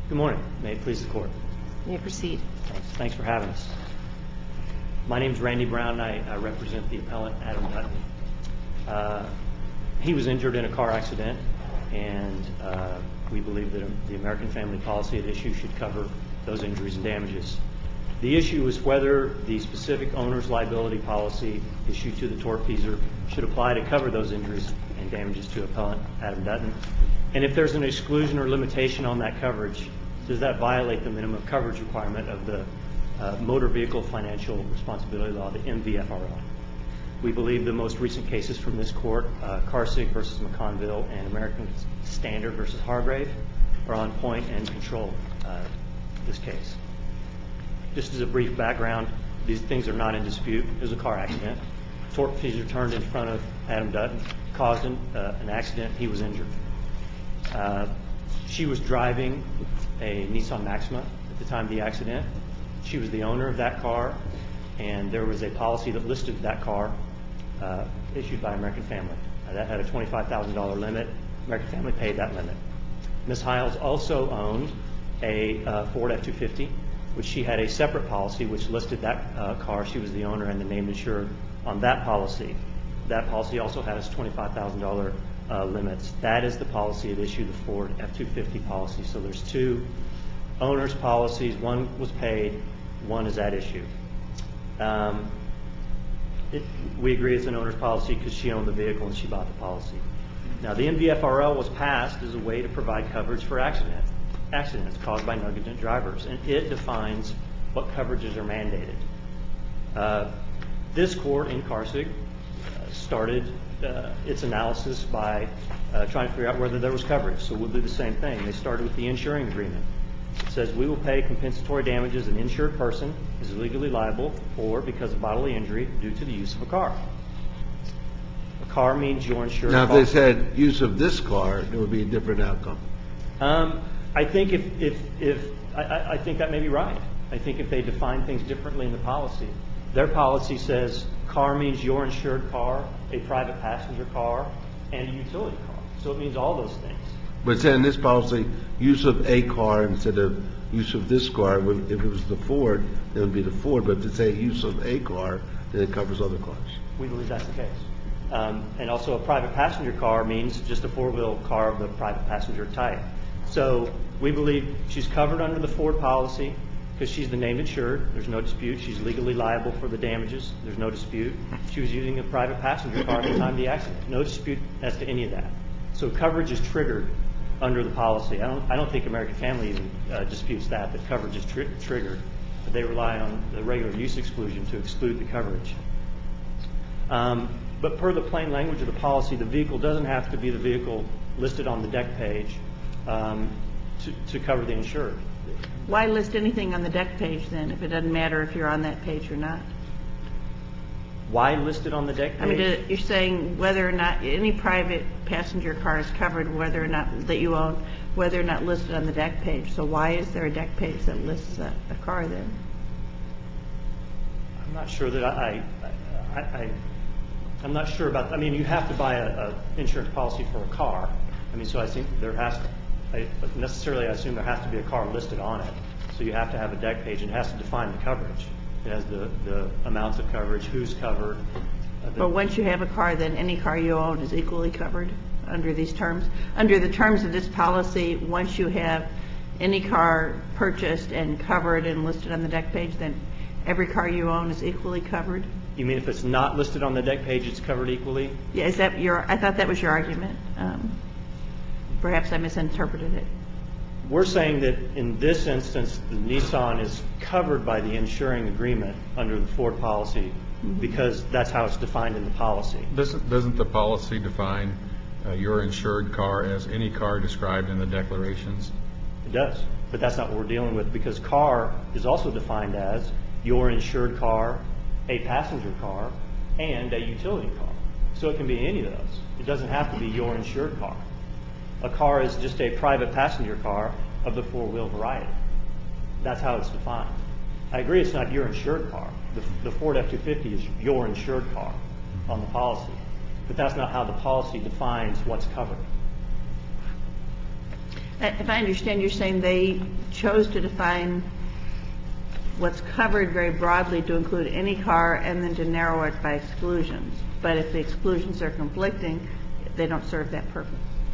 Good morning. May it please the Court. You may proceed. Thanks for having us. My name is Randy Brown. I represent the appellant, Adam Dutton. He was injured in a car accident, and we believe that the American Family Policy at issue should cover those injuries and damages. The issue is whether the specific owner's liability policy issued to the tortfeasor should apply to cover those injuries and damages to appellant Adam Dutton. And if there's an exclusion or limitation on that coverage, does that violate the minimum coverage requirement of the Motor Vehicle Financial Responsibility Law, the MVFRL? We believe the most recent cases from this court, Karsig versus McConville and American Standard versus Hargrave, are on point and control this case. Just as a brief background, these things are not in dispute. It was a car accident. Tortfeasor turned in front of Adam Dutton, caused an accident. He was injured. She was driving a Nissan Maxima at the time of the accident. She was the owner of that car, and there was a policy that listed that car issued by American Family. That had a $25,000 limit. American Family paid that limit. Ms. Hiles also owned a Ford F-250, which she had a separate policy which listed that car. She was the owner and the named insured on that policy. That policy also has $25,000 limits. That is the policy at issue, the Ford F-250 policy. So there's two owners' policies. One was paid, one is at issue. We agree it's an owner's policy because she owned the vehicle and she bought the policy. Now, the MVFRL was passed as a way to provide coverage for accidents caused by negligent drivers, and it defines what coverages are mandated. This court in Karsig started its analysis by trying to figure out whether there was coverage. So we'll do the same thing. They started with the insuring agreement. It says we will pay compensatory damages an insured person is legally liable for because of bodily injury due to the use of a car. A car means you're insured. Now, if they said use of this car, it would be a different outcome. I think I think that may be right. I think if they define things differently in the policy, their policy says car means your insured car, a private passenger car, and a utility car. So it means all those things. But say in this policy, use of a car instead of use of this car. If it was the Ford, it would be the Ford. But to say use of a car, then it covers other cars. We believe that's the case. And also a private passenger car means just a four-wheel car of the private passenger type. So we believe she's covered under the Ford policy because she's the named insured. There's no dispute. She's legally liable for the damages. There's no dispute. She was using a private passenger car at the time of the accident. No dispute as to any of that. So coverage is triggered under the policy. I don't think American Family even disputes that coverage is triggered. But they rely on the regular use exclusion to exclude the coverage. But per the plain language of the policy, the vehicle doesn't have to be the vehicle listed on the deck page to cover the insured. Why list anything on the deck page then if it doesn't matter if you're on that page or not? Why list it on the deck page? I mean, you're saying whether or not any private passenger car is covered, whether or not that you own, whether or not listed on the deck page. So why is there a deck page that lists a car there? I'm not sure that I'm not sure about. I mean, you have to buy a insurance policy for a car. I mean, so I think there has to. I assume there has to be a car listed on it. So you have to have a deck page, and it has to define the coverage. It has the amounts of coverage, who's covered. But once you have a car, then any car you own is equally covered under these terms? Under the terms of this policy, once you have any car purchased and covered and listed on the deck page, then every car you own is equally covered? You mean if it's not listed on the deck page, it's covered equally? Yeah, is that I thought that was your argument. Perhaps I misinterpreted it. We're saying that in this instance, the Nissan is covered by the insuring agreement under the Ford policy because that's how it's defined in the policy. Doesn't the policy define your insured car as any car described in the declarations? It does, but that's not what we're dealing with because car is also defined as your insured car, a passenger car, and a utility car. So it can be any of those. It doesn't have to be your insured car. A car is just a private passenger car of the four-wheel variety. That's how it's defined. I agree it's not your insured car. The Ford F-250 is your insured car on the policy. But that's not how the policy defines what's covered. If I understand, you're saying they chose to define what's covered very broadly to include any car and then to narrow it by exclusions. But if the exclusions are conflicting, they don't serve that purpose.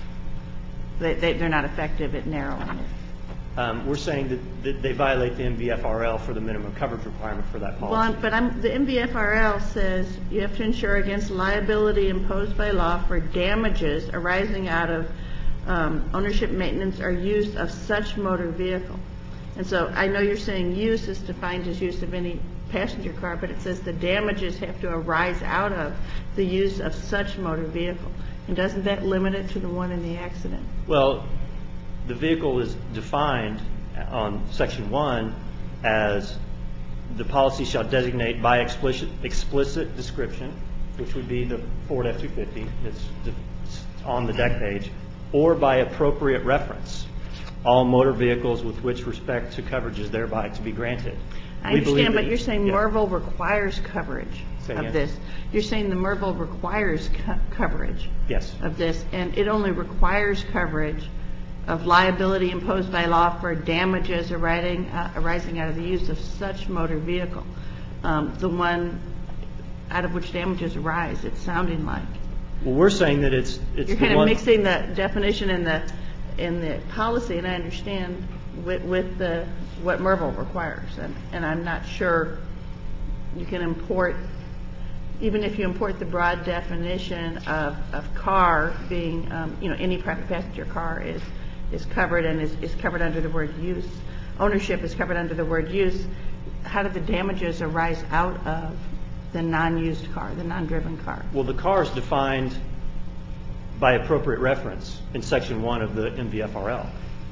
They're not effective at narrowing it. We're saying that they violate the MVFRL for the minimum coverage requirement for that policy. Well, but the MVFRL says you have to insure against liability imposed by law for damages arising out of ownership, maintenance, or use of such motor vehicle. And so I know you're saying use is defined as use of any passenger car, but it says the damages have to arise out of the use of such motor vehicle. And doesn't that limit it to the one in the accident? Well, the vehicle is defined on Section 1 as the policy shall designate by explicit description, which would be the Ford F-250 that's on the deck page, or by appropriate reference, all motor vehicles with which respect to coverage is thereby to be granted. I understand, but you're saying Merville requires coverage of this. You're saying the Merville requires coverage of this, and it only requires coverage of liability imposed by law for damages arising out of the use of such motor vehicle. The one out of which damages arise, it's sounding like. Well, we're saying that it's you're kind of mixing the definition in the policy, and I understand with what Merville requires, and I'm not sure you can import, even if you import the broad definition of car being, any private passenger car is covered and is covered under the word use. Ownership is covered under the word use. How do the damages arise out of the non-used car, the non-driven car? Well, the car is defined by appropriate reference in Section 1 of the MVFRL,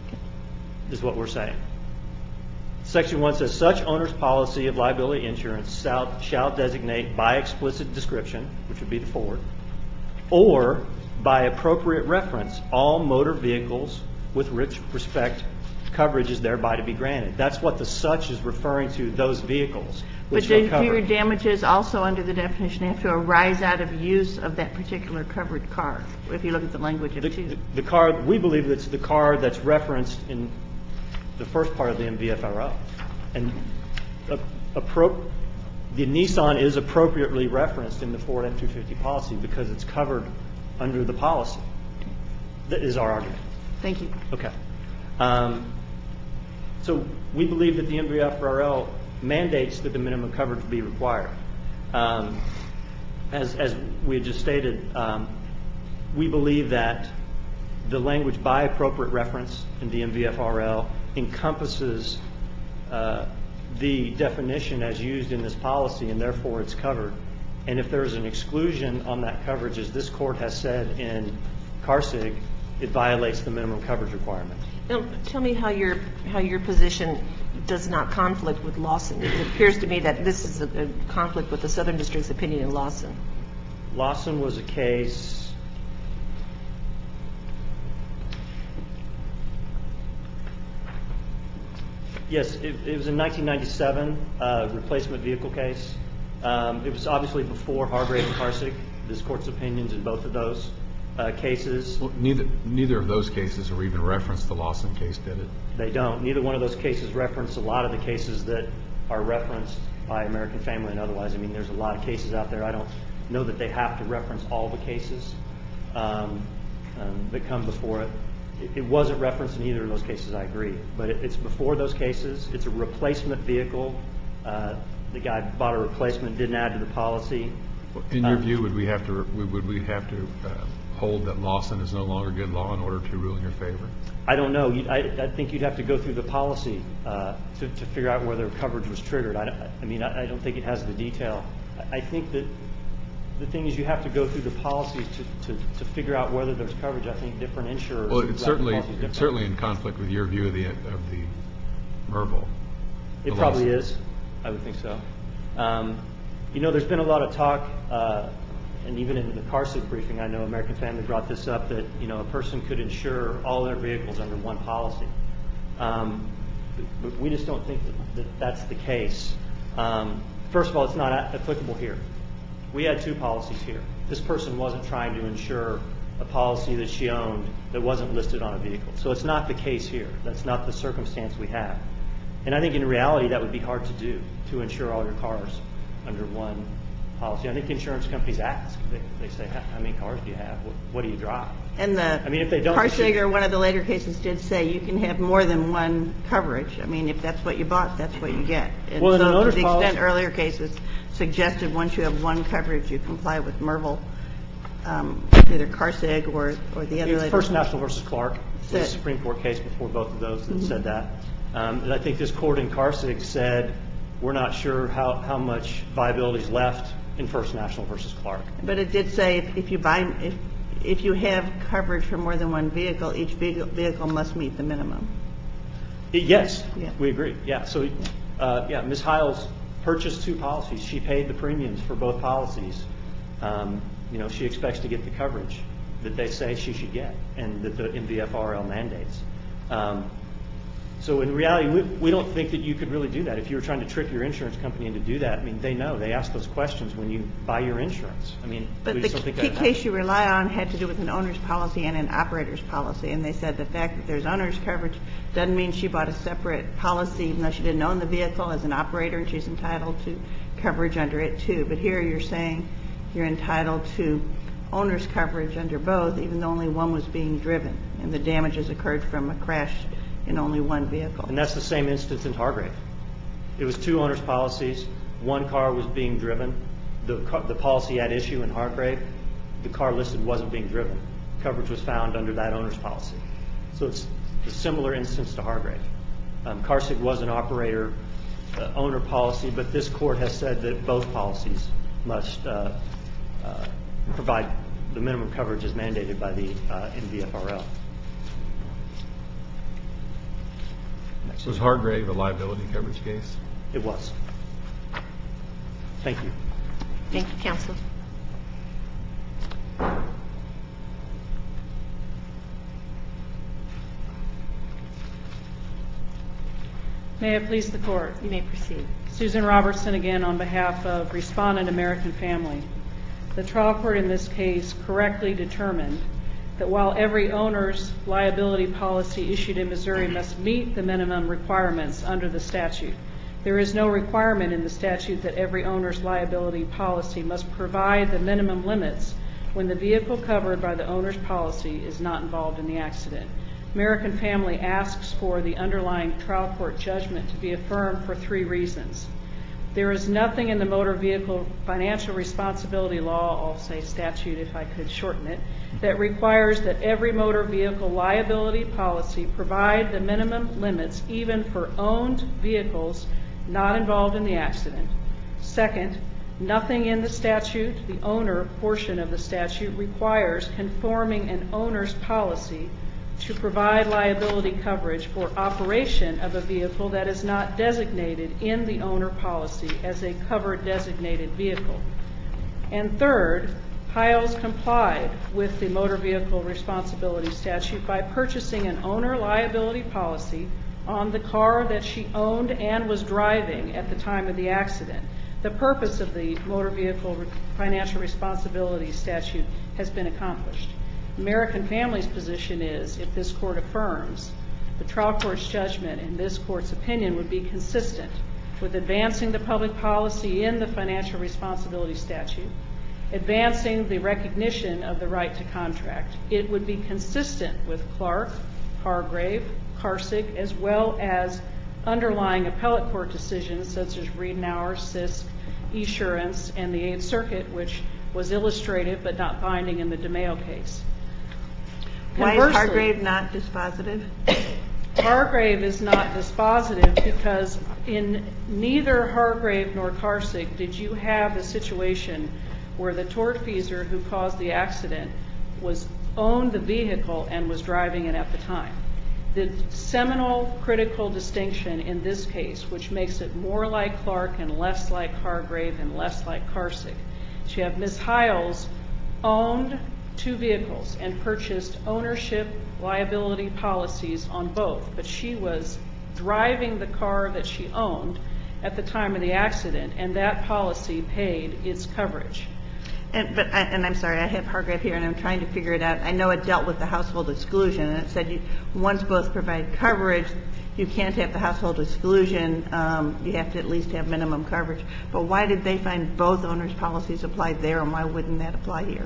is what we're saying. Section 1 says, such owner's policy of liability insurance shall designate by explicit description, which would be the Ford, or by appropriate reference, all motor vehicles with which respect coverage is thereby to be granted. That's what the such is referring to, those vehicles. But do your damages also under the definition have to arise out of use of that particular covered car, if you look at the language of 2? The car, we believe it's the car that's referenced in the first part of the MVFRL. And the Nissan is appropriately referenced in the Ford F-250 policy because it's covered under the policy. That is our argument. Thank you. Okay. So we believe that the MVFRL mandates that the minimum coverage be required. As we had just stated, we believe that the language by appropriate reference in the MVFRL encompasses the definition as used in this policy, and therefore it's covered. And if there's an exclusion on that coverage, as this court has said in CARSIG, it violates the minimum coverage requirement. Now, tell me how your position does not conflict with Lawson. It appears to me that this is a conflict with the Southern District's opinion in Lawson. Lawson was a case. Yes, it was a 1997 replacement vehicle case. It was obviously before Hargrave and CARSIG. This court's opinions in both of those cases. Well, neither of those cases or even referenced the Lawson case, did it? They don't. Neither one of those cases reference a lot of the cases that are referenced by American Family and otherwise. I mean, there's a lot of cases out there. I don't know that they have to reference all the cases that come before it. It wasn't referenced in either of those cases, I agree. But it's before those cases. It's a replacement vehicle. The guy bought a replacement, didn't add to the policy. In your view, would we have to hold that Lawson is no longer good law in order to rule in your favor? I don't know. I think you'd have to go through the policy to figure out whether coverage was triggered. I don't think it has the detail. I think that the thing is you have to go through the policies to figure out whether there's coverage. I think different insurers. Well, it's certainly in conflict with your view of the Merville. It probably is. I would think so. There's been a lot of talk, and even in the CARSIG briefing, I know American Family brought this up, that a person could insure all their vehicles under one policy. But we just don't think that that's the case. First of all, it's not applicable here. We had two policies here. This person wasn't trying to insure a policy that she owned that wasn't listed on a vehicle. So it's not the case here. That's not the circumstance we have. And I think in reality that would be hard to do, to insure all your cars under one policy. I think insurance companies ask. They say, how many cars do you have? What do you drive? And I mean, if they don't, Karsig or one of the later cases did say you can have more than one coverage. I mean, if that's what you bought, that's what you get. And well, in an so to owner's the policy, extent earlier cases suggested once you have one coverage, you comply with Merville, either Karsig or the other. First National versus Clark, the Said. Supreme Court case before both of those that said that. And I think this court in Karsig said we're not sure how much viability is left in First National versus Clark. But it did say if you have coverage for more than one vehicle, each vehicle must meet the minimum. Yes, Yeah. we agree. Yeah. So, Ms. Hiles purchased 2 policies. She paid the premiums for both policies. She expects to get the coverage that they say she should get and that the MVFRL mandates. So in reality, we don't think that you could really do that. If you were trying to trick your insurance company into do that, I mean, they know. They ask those questions when you buy your insurance. I mean, But we the just don't think key that case you rely on had to do with an owner's policy and an operator's policy, and they said the fact that there's owner's coverage doesn't mean she bought a separate policy, even though she didn't own the vehicle as an operator, and she's entitled to coverage under it too. But here you're saying you're entitled to owner's coverage under both, even though only one was being driven, and the damages occurred from a crash in only one vehicle. And that's the same instance in Hargrave. It was 2 owner's policies. One car was being driven. The policy at issue in Hargrave, the car listed wasn't being driven. Coverage was found under that owner's policy. So it's a similar instance to Hargrave. Karsig was an operator owner policy, but this court has said that both policies must provide the minimum coverage as mandated by the MVFRL. Was Hargrave a liability coverage case? It was. Thank you. Thank you, counsel. May it please the Court. You may proceed. Susan Robertson again on behalf of Respondent American Family. The trial court in this case correctly determined that while every owner's liability policy issued in Missouri must meet the minimum requirements under the statute, there is no requirement in the statute that every owner's liability policy must provide the minimum limits when the vehicle covered by the owner's policy is not involved in the accident. American Family asks for the underlying trial court judgment to be affirmed for 3 reasons. There is nothing in the motor vehicle financial responsibility law, I'll say statute if I could shorten it, that requires that every motor vehicle liability policy provide the minimum limits even for owned vehicles not involved in the accident. Second, nothing in the statute, the owner portion of the statute, requires conforming an owner's policy to provide liability coverage for operation of a vehicle that is not designated in the owner policy as a covered designated vehicle. And third, Hiles complied with the motor vehicle responsibility statute by purchasing an owner liability policy on the car that she owned and was driving at the time of the accident. The purpose of the motor vehicle financial responsibility statute has been accomplished. American Family's position is, if this court affirms, the trial court's judgment in this court's opinion would be consistent with advancing the public policy in the financial responsibility statute, advancing the recognition of the right to contract. It would be consistent with Clark, Hargrave, Karsig, as well as underlying appellate court decisions such as Riedenauer, Sisk, Esurance, and the Eighth Circuit, which was illustrative but not binding in the DeMayo case. Why is Hargrave not dispositive? Hargrave is not dispositive because in neither Hargrave nor Karsig did you have a situation where the tortfeasor who caused the accident owned the vehicle and was driving it at the time. The seminal critical distinction in this case, which makes it more like Clark and less like Hargrave and less like Karsig, is you have Ms. Hiles owned 2 vehicles and purchased ownership liability policies on both, but she was driving the car that she owned at the time of the accident, and that policy paid its coverage. And I'm sorry, I have Hargrave here, and I'm trying to figure it out. I know it dealt with the household exclusion, and it said once both provide coverage, you can't have the household exclusion. You have to at least have minimum coverage. But why did they find both owners' policies applied there, and why wouldn't that apply here?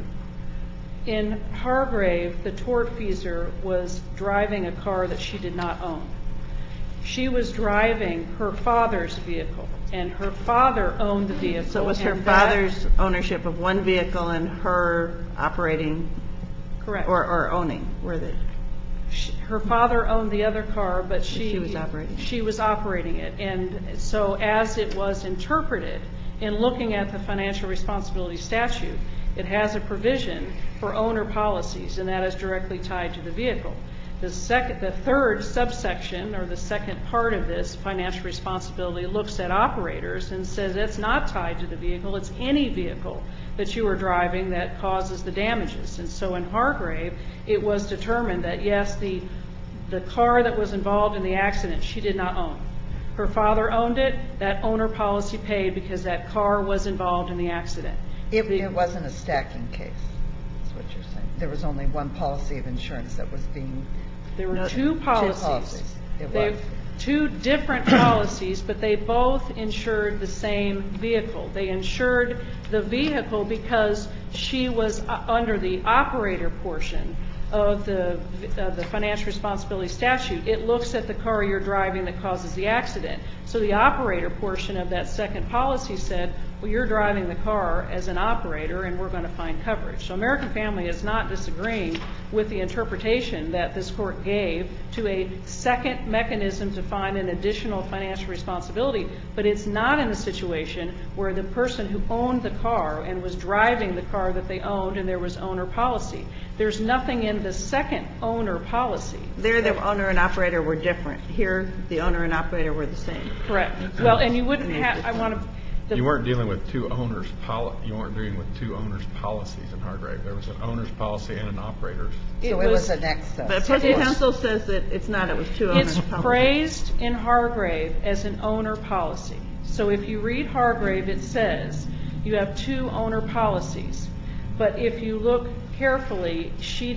In Hargrave, the tortfeasor was driving a car that she did not own. She was driving her father's vehicle, and her father owned the vehicle. So it was her father's ownership of one vehicle and her operating. Correct. Or owning, were they? Her father owned the other car, but she was operating it. She was operating it. And so as it was interpreted in looking at the financial responsibility statute, it has a provision for owner policies, and that is directly tied to the vehicle. The third subsection, or the second part of this financial responsibility, looks at operators and says it's not tied to the vehicle. It's any vehicle that you are driving that causes the damages. And so in Hargrave, it was determined that, yes, the car that was involved in the accident, she did not own. Her father owned it. That owner policy paid because that car was involved in the accident. It wasn't a stacking case, is what you're saying. There was only one policy of insurance that was being... There were two policies. It was. Two different policies, but they both insured the same vehicle. They insured the vehicle because she was under the operator portion of the financial responsibility statute. It looks at the car you're driving that causes the accident. So the operator portion of that second policy said, well, you're driving the car as an operator, and we're going to find coverage. So American Family is not disagreeing with the interpretation that this court gave to a second mechanism to find an additional financial responsibility, but it's not in a situation where the person who owned the car and was driving the car that they owned and there was owner policy. There's nothing in the second owner policy. There, the owner and operator were different. Here, the owner and operator were the same. Correct. Well, and you wouldn't have... You weren't dealing with two owners' policies in Hargrave. There was an owner's policy and an operator's. So it was an excess. But opposing counsel says that it's not. It was two owners' policies. It's phrased in Hargrave as an owner policy. So if you read Hargrave, it says you have two owner policies. But if you look carefully,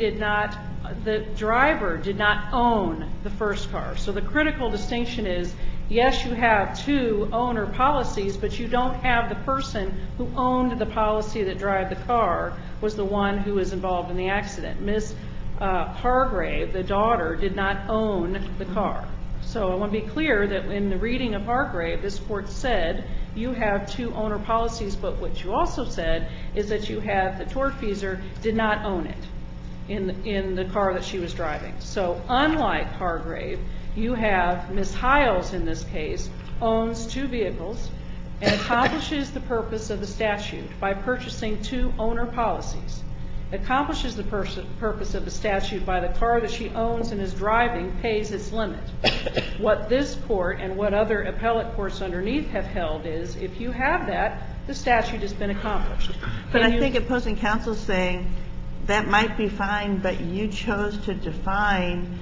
the driver did not own the first car. So the critical distinction is, yes, you have two owner policies, but you don't have the person who owned the policy that drove the car was the one who was involved in the accident. Ms. Hargrave, the daughter, did not own the car. So I want to be clear that in the reading of Hargrave, this court said you have two owner policies, but what you also said is that you have the tortfeasor did not own it in the car that she was driving. So unlike Hargrave, you have Ms. Hiles in this case owns two vehicles and accomplishes the purpose of the statute by purchasing two owner policies. Accomplishes the purpose of the statute by the car that she owns and is driving pays its limit. What this court and what other appellate courts underneath have held is if you have that, the statute has been accomplished. But I think opposing counsel is saying that might be fine, but you chose to define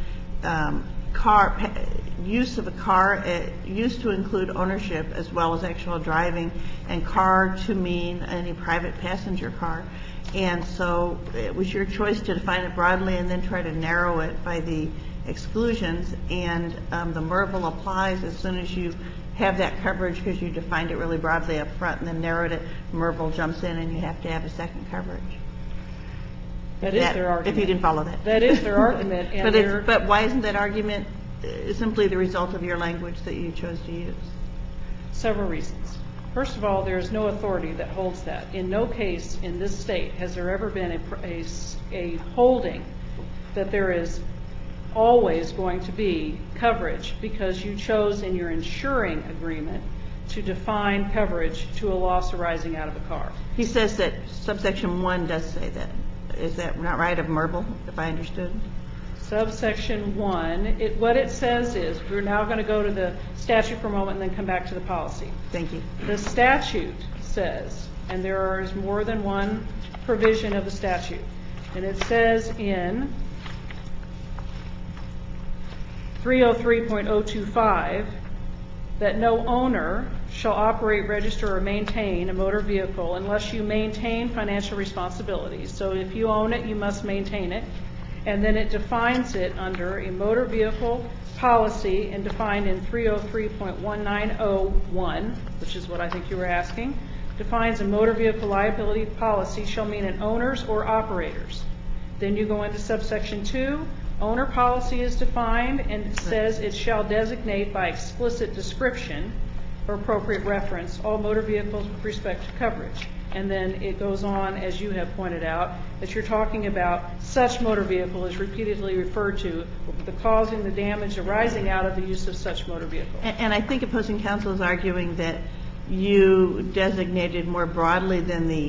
use of a car used to include ownership as well as actual driving, and car to mean any private passenger car. And so it was your choice to define it broadly and then try to narrow it by the exclusions. And the Merville applies as soon as you have that coverage because you defined it really broadly up front and then narrowed it. Merville jumps in and you have to have a second coverage. That is their argument. If you can follow that. That is their argument. And but why isn't that argument simply the result of your language that you chose to use? Several reasons. First of all, there is no authority that holds that. In no case in this state has there ever been a holding that there is always going to be coverage because you chose in your insuring agreement to define coverage to a loss arising out of a car. He says that subsection 1 does say that. Is that not right of Merville, if I understood? Subsection 1, what it says is, we're now going to go to the statute for a moment and then come back to the policy. Thank you. The statute says, and there is more than one provision of the statute, and it says in 303.025 that no owner shall operate, register, or maintain a motor vehicle unless you maintain financial responsibilities. So if you own it, you must maintain it. And then it defines it under a motor vehicle policy and defined in 303.1901, which is what I think you were asking, defines a motor vehicle liability policy shall mean an owner's or operator's. Then you go into subsection 2. Owner policy is defined and it says it shall designate by explicit description or appropriate reference all motor vehicles with respect to coverage. And then it goes on, as you have pointed out, that you're talking about such motor vehicle is repeatedly referred to the causing the damage arising out of the use of such motor vehicle. And I think opposing counsel is arguing that you designated more broadly than the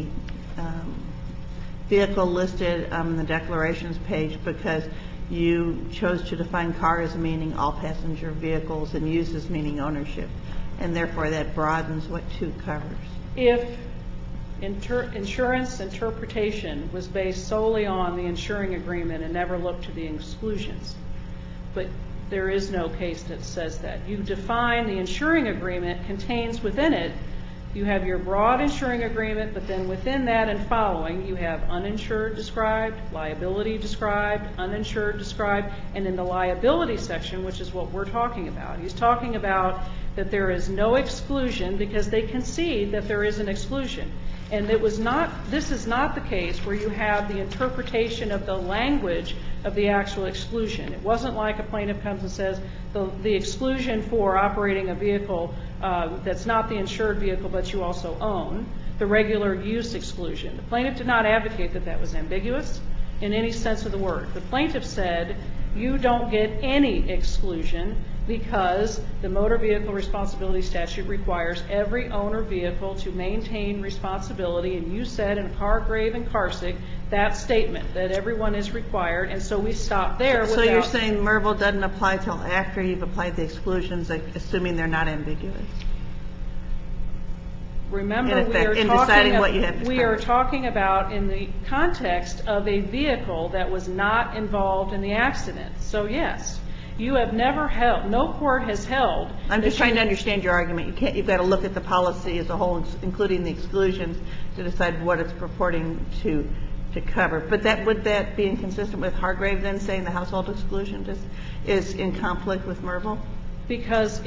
vehicle listed on the declarations page because you chose to define car as meaning all passenger vehicles and use as meaning ownership. And therefore that broadens what 2 covers. If insurance interpretation was based solely on the insuring agreement and never looked to the exclusions, but there is no case that says that. You define the insuring agreement contains within it, you have your broad insuring agreement, but then within that and following, you have uninsured described, liability described, uninsured described, and in the liability section, which is what we're talking about, he's talking about that there is no exclusion because they concede that there is an exclusion. And this is not the case where you have the interpretation of the language of the actual exclusion. It wasn't like a plaintiff comes and says the exclusion for operating a vehicle that's not the insured vehicle but you also own, the regular use exclusion. The plaintiff did not advocate that that was ambiguous in any sense of the word. The plaintiff said you don't get any exclusion because the motor vehicle responsibility statute requires every owner vehicle to maintain responsibility, and you said in Hargrave and Carsick that statement that everyone is required, and so we stop there. So you're saying Merville doesn't apply till after you've applied the exclusions, assuming they're not ambiguous? Remember, we are talking about in the context of a vehicle that was not involved in the accident. So yes, you have never held, no court has held. I'm just trying to understand your argument. You've got to look at the policy as a whole, including the exclusions, to decide what it's purporting to cover. But would that be inconsistent with Hargrave then saying the household exclusion is in conflict with Merville? Because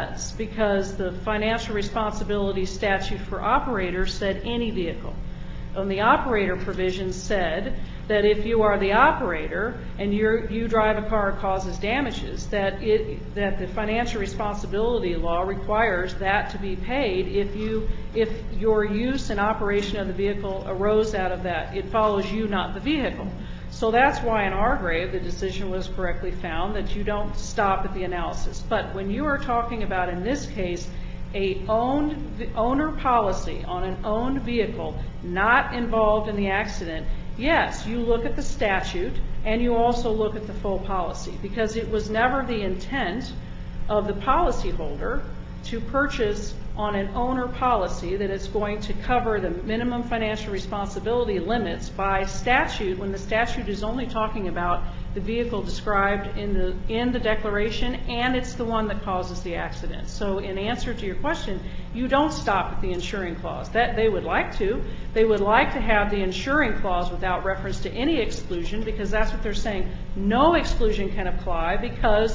the financial responsibility statute for operators said any vehicle. And the operator provision said that if you are the operator and you drive a car that causes damages, that the financial responsibility law requires that to be paid if your use and operation of the vehicle arose out of that. It follows you, not the vehicle. So that's why in Hargrave the decision was correctly found that you don't stop at the analysis. But when you are talking about, in this case, a owner policy on an owned vehicle not involved in the accident, yes, you look at the statute and you also look at the full policy, because it was never the intent of the policyholder to purchase on an owner policy that it's going to cover the minimum financial responsibility limits by statute, when the statute is only talking about the vehicle described in the declaration, and it's the one that causes the accident. So in answer to your question, you don't stop at the insuring clause. That they would like to. They would like to have the insuring clause without reference to any exclusion, because that's what they're saying. No exclusion can apply because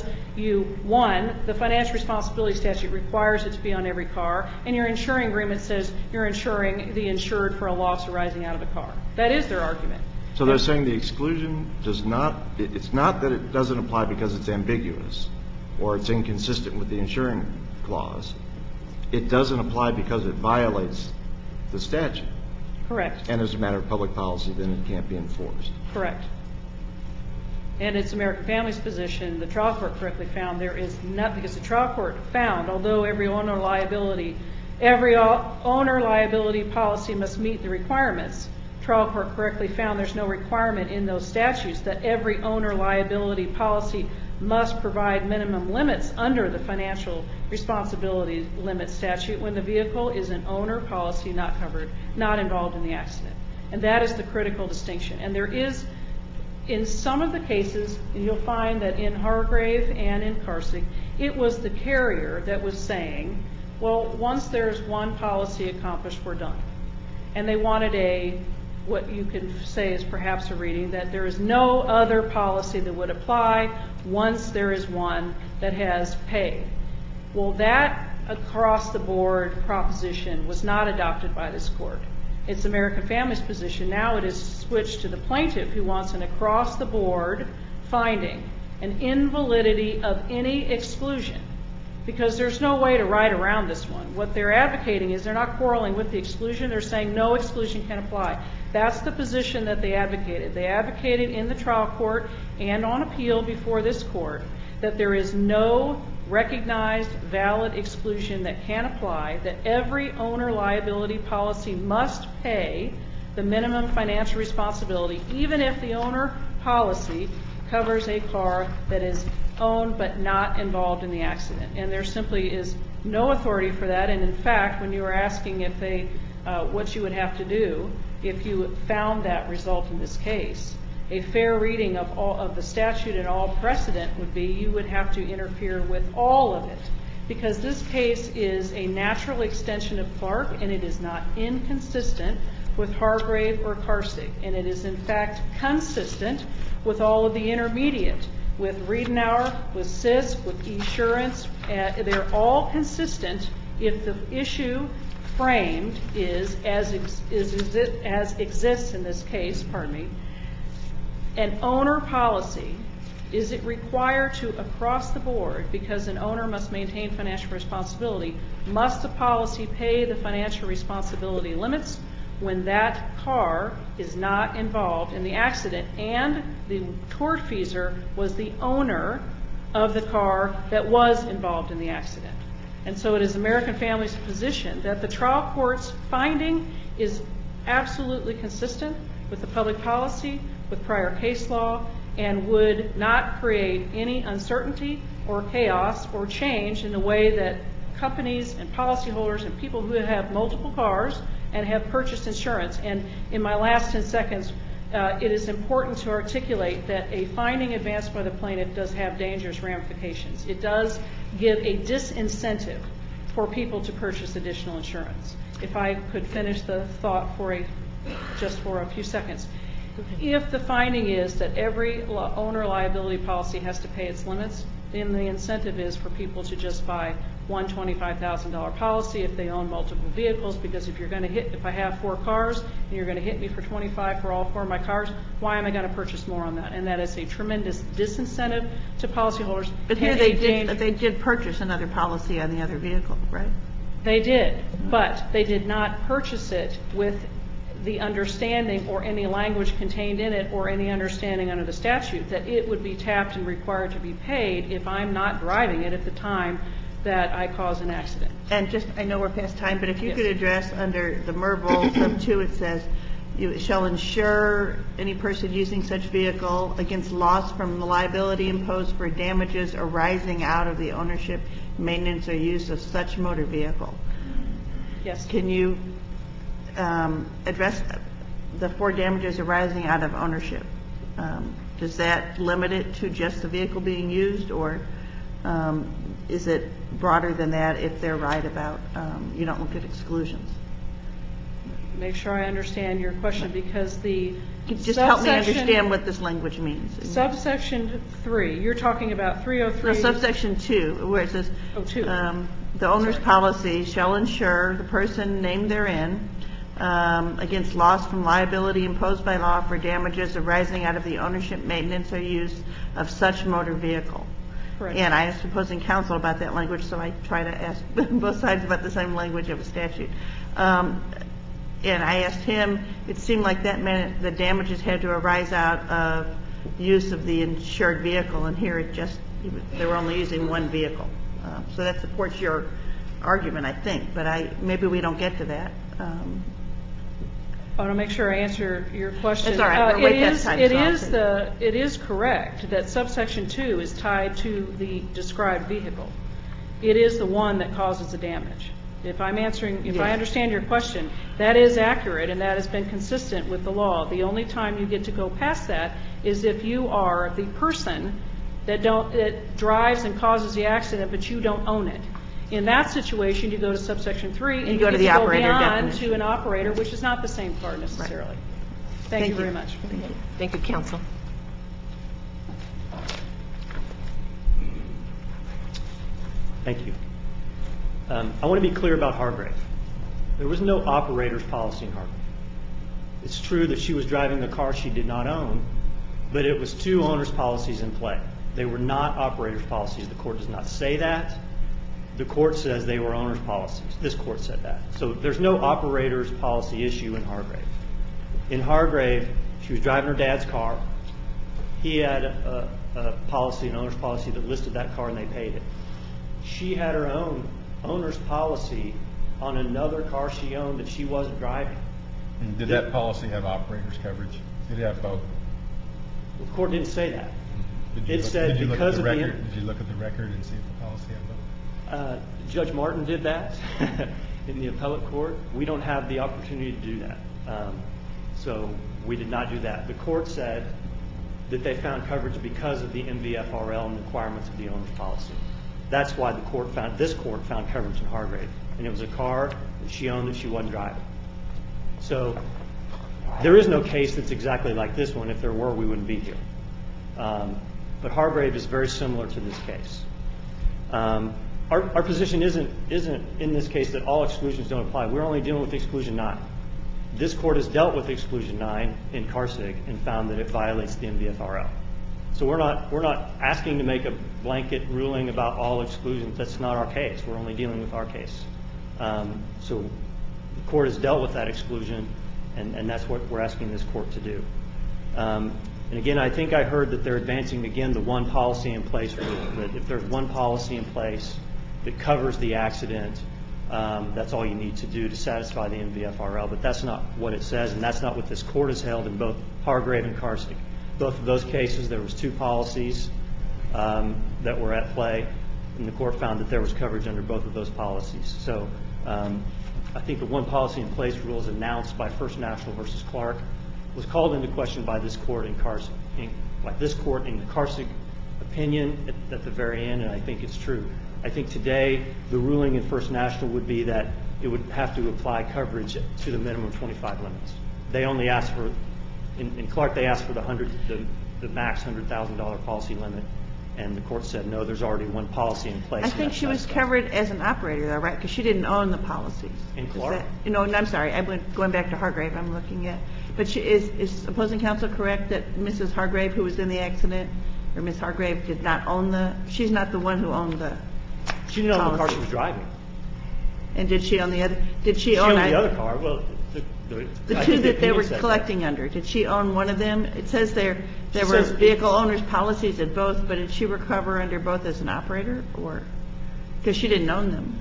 the financial responsibility statute requires it to be on every car, and your insuring agreement says you're insuring the insured for a loss arising out of a car. That is their argument. So they're saying the exclusion does not, it's not that it doesn't apply because it's ambiguous or it's inconsistent with the insuring clause. It doesn't apply because it violates the statute. Correct. And as a matter of public policy, then it can't be enforced. Correct. And it's American Family's position, the trial court correctly found there is not, because the trial court found, although every owner liability policy must meet the requirements, trial court correctly found there's no requirement in those statutes that every owner liability policy must provide minimum limits under the financial responsibility limit statute when the vehicle is an owner policy not covered, not involved in the accident. And that is the critical distinction. And there is, in some of the cases, and you'll find that in Hargrave and in Carsick, it was the carrier that was saying Well, once there's one policy accomplished, we're done. And they wanted what you could say is perhaps a reading, that there is no other policy that would apply once there is one that has paid. Well, that across-the-board proposition was not adopted by this court. It's American Family's position. Now it is switched to the plaintiff, who wants an across-the-board finding, an invalidity of any exclusion, because there's no way to write around this one. What they're advocating is they're not quarreling with the exclusion. They're saying no exclusion can apply. That's the position that they advocated. They advocated in the trial court and on appeal before this court that there is no recognized valid exclusion that can apply, that every owner liability policy must pay the minimum financial responsibility, even if the owner policy covers a car that is owned but not involved in the accident. And there simply is no authority for that. And in fact, when you were asking if what you would have to do if you found that result in this case, a fair reading of the statute and all precedent would be you would have to interfere with all of it, because this case is a natural extension of Clark, and it is not inconsistent with Hargrave or Karstig, and it is in fact consistent with all of the intermediate, with Riedenauer, with Sisk, with Esurance. They're all consistent if the issue framed is as exists in this case, an owner policy. Is it required to, across the board, because an owner must maintain financial responsibility, must the policy pay the financial responsibility limits when that car is not involved in the accident and the tortfeasor was the owner of the car that was involved in the accident? And so it is American Family's position that the trial court's finding is absolutely consistent with the public policy, with prior case law, and would not create any uncertainty or chaos or change in the way that companies and policyholders and people who have multiple cars and have purchased insurance. And in my last 10 seconds, it is important to articulate that a finding advanced by the plaintiff does have dangerous ramifications. It does give a disincentive for people to purchase additional insurance. If I could finish the thought just for a few seconds. If the finding is that every owner liability policy has to pay its limits, then the incentive is for people to just buy one $25,000 policy if they own multiple vehicles, because if I have 4 cars and you're going to hit me for $25,000 for all 4 of my cars, why am I going to purchase more on that? And that is a tremendous disincentive to policyholders. But here they did purchase another policy on the other vehicle, right? They did, but they did not purchase it with the understanding or any language contained in it or any understanding under the statute that it would be tapped and required to be paid if I'm not driving it at the time that I cause an accident. And I know we're past time, but if you could address under the Merville sub 2, it says, you shall insure any person using such vehicle against loss from the liability imposed for damages arising out of the ownership, maintenance, or use of such motor vehicle. Yes. Can you address the 4 damages arising out of ownership? Does that limit it to just the vehicle being used, or is it broader than that if they're right about you don't look at exclusions? Make sure I understand your question, because just help me understand what this language means. Subsection 3, you're talking about 303. No, subsection 2, where it says the owner's policy shall insure the person named therein against loss from liability imposed by law for damages arising out of the ownership, maintenance, or use of such motor vehicle. Correct. And I asked opposing counsel about that language, so I try to ask both sides about the same language of a statute. And I asked him, it seemed like that meant the damages had to arise out of use of the insured vehicle, and here they were only using one vehicle. So that supports your argument, I think, but maybe we don't get to that. I want to make sure I answer your question. That's all right. We're way past time. It is correct that subsection 2 is tied to the described vehicle. It is the one that causes the damage. If I understand your question, that is accurate, and that has been consistent with the law. The only time you get to go past that is if you are the person that drives and causes the accident, but you don't own it. In that situation, you go to subsection 3 and You you go to get the to go operator beyond definition. to an operator, which is not the same car necessarily. Thank you very much. Thank you. Thank you, counsel. Thank you. I want to be clear about Hargrave. There was no operator's policy in Hargrave. It's true that she was driving the car she did not own, but it was two owner's policies in play. They were not operator's policies. The court does not say that. The court says they were owner's policies. This court said that. So there's no operator's policy issue in Hargrave. In Hargrave, she was driving her dad's car. He had a policy, an owner's policy that listed that car and they paid it. She had her own owner's policy on another car she owned that she wasn't driving. Did that policy have operator's coverage? Did it have both? The court didn't say that. Did you look at the record and see if the policy had both? Judge Martin did that in the appellate court. We don't have the opportunity to do that. So we did not do that. The court said that they found coverage because of the MVFRL and the requirements of the owner's policy. That's why this court found coverage in Hargrave. And it was a car that she owned that she wasn't driving. So there is no case that's exactly like this one. If there were, we wouldn't be here. But Hargrave is very similar to this case. Our position isn't in this case that all exclusions don't apply. We're only dealing with Exclusion 9. This court has dealt with Exclusion 9 in CARSIG and found that it violates the MVFRL. So we're not asking to make a blanket ruling about all exclusions. That's not our case. We're only dealing with our case. So the court has dealt with that exclusion, and that's what we're asking this court to do. And again, I think I heard that they're advancing, again, the one policy in place rule, that if there's one policy in place that covers the accident, that's all you need to do to satisfy the MVFRL. But that's not what it says, and that's not what this court has held in both Hargrave and CARSIG. Both of those cases, there was two policies that were at play, and the court found that there was coverage under both of those policies. So I think the one policy in place rule is announced by First National versus Clark, was called into question by this court in CARSIG, like this court in the CARSIG opinion at the very end, and I think it's true. I think today the ruling in First National would be that it would have to apply coverage to the minimum 25 limits. They only asked for, in Clark, they asked for the max $100,000 policy limit, and the court said, no, there's already one policy in place. I think she was covered as an operator, though, right? Because she didn't own the policies. In Clark? I'm sorry. Going back to Hargrave, I'm looking at. But is opposing counsel correct that Mrs. Hargrave, who was in the accident, or Ms. Hargrave, did not own she's not the one who owned the She didn't own the car policy. she was driving. And did she own the other? She owned the other car. Well, the two that they were collecting under, did she own one of them? It says there were says- vehicle owners' policies at both, but did she recover under both as an operator, or because she didn't own them?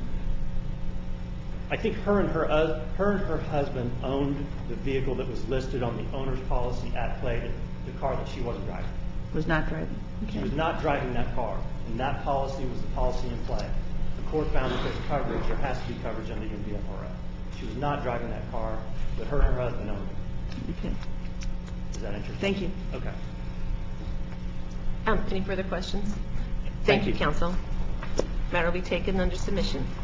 I think her and her husband owned the vehicle that was listed on the owner's policy at play, the car that she wasn't driving. Was not driving. She Okay. was not driving that car, and that policy was the policy in play. The court found that there's coverage, there has to be coverage under the MVFRL. She was not driving that car, but her and her husband owned it. Okay. Is that interesting? Thank you. Okay. Any further questions? Thank you. Counsel. Matter will be taken under submission.